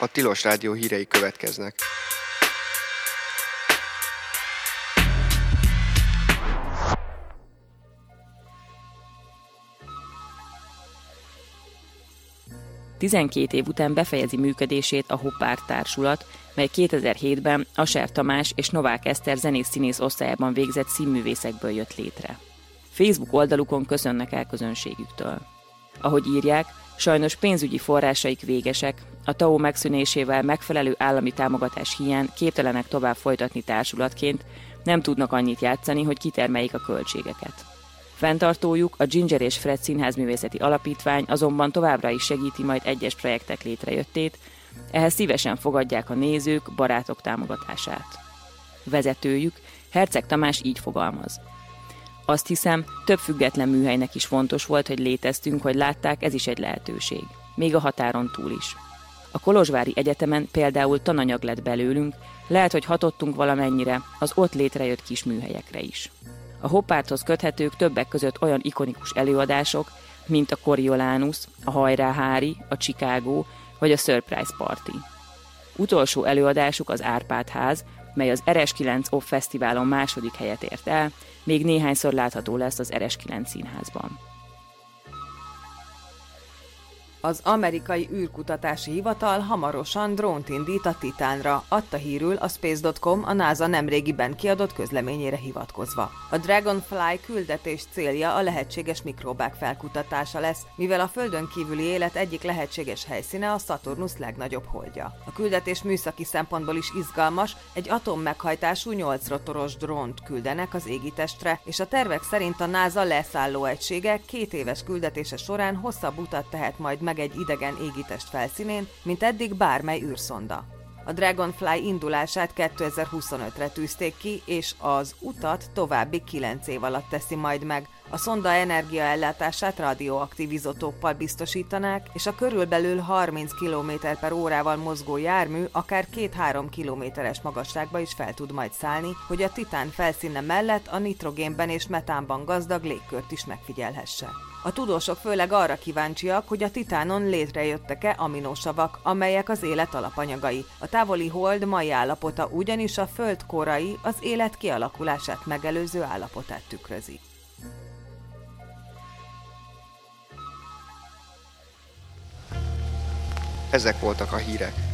A Tilos Rádió hírei következnek. Tizenkét év után befejezi működését a Hoppárt társulat, mely 2007-ben Ascher Tamás és Novák Eszter zenész-színész osztályában végzett színművészekből jött létre. Facebook oldalukon köszönnek el közönségüktől. Ahogy írják, sajnos pénzügyi forrásaik végesek, a TAO megszűnésével megfelelő állami támogatás hiány képtelenek tovább folytatni társulatként, nem tudnak annyit játszani, hogy kitermeljék a költségeket. Fenntartójuk, a Ginger és Fred Színházművészeti Alapítvány azonban továbbra is segíti majd egyes projektek létrejöttét, ehhez szívesen fogadják a nézők, barátok támogatását. Vezetőjük, Herceg Tamás így fogalmaz. Azt hiszem, több független műhelynek is fontos volt, hogy léteztünk, hogy látták, ez is egy lehetőség. Még a határon túl is. A Kolozsvári Egyetemen például tananyag lett belőlünk, lehet, hogy hatottunk valamennyire az ott létrejött kis műhelyekre is. A Hoppárthoz köthetők többek között olyan ikonikus előadások, mint a Coriolanus, a Hajrá Hári, a Chicago vagy a Surprise Party. Utolsó előadásuk az Árpád ház, mely az RS9 Off Fesztiválon második helyet ért el, még néhányszor látható lesz az RS9 színházban. Az amerikai űrkutatási hivatal hamarosan drónt indít a Titánra, adta hírül a Space.com a NASA nemrégiben kiadott közleményére hivatkozva. A Dragonfly küldetés célja a lehetséges mikróbák felkutatása lesz, mivel a Földön kívüli élet egyik lehetséges helyszíne a Szaturnusz legnagyobb holdja. A küldetés műszaki szempontból is izgalmas, egy atommeghajtású 8 rotoros drónt küldenek az égitestre, és a tervek szerint a NASA leszálló egysége 2 éves küldetése során hosszabb utat tehet majd meg egy idegen égitest felszínén, mint eddig bármely űrszonda. A Dragonfly indulását 2025-re tűzték ki, és az utat további 9 év alatt teszi majd meg. A szonda energiaellátását radioaktív izotóppal biztosítanák, és a körülbelül 30 km/órával mozgó jármű akár 2-3 kilométeres magasságba is fel tud majd szállni, hogy a Titán felszíne mellett a nitrogénben és metánban gazdag légkört is megfigyelhesse. A tudósok főleg arra kíváncsiak, hogy a Titánon létrejöttek-e aminosavak, amelyek az élet alapanyagai. A távoli hold mai állapota ugyanis a Föld korai, az élet kialakulását megelőző állapotát tükrözi. Ezek voltak a hírek.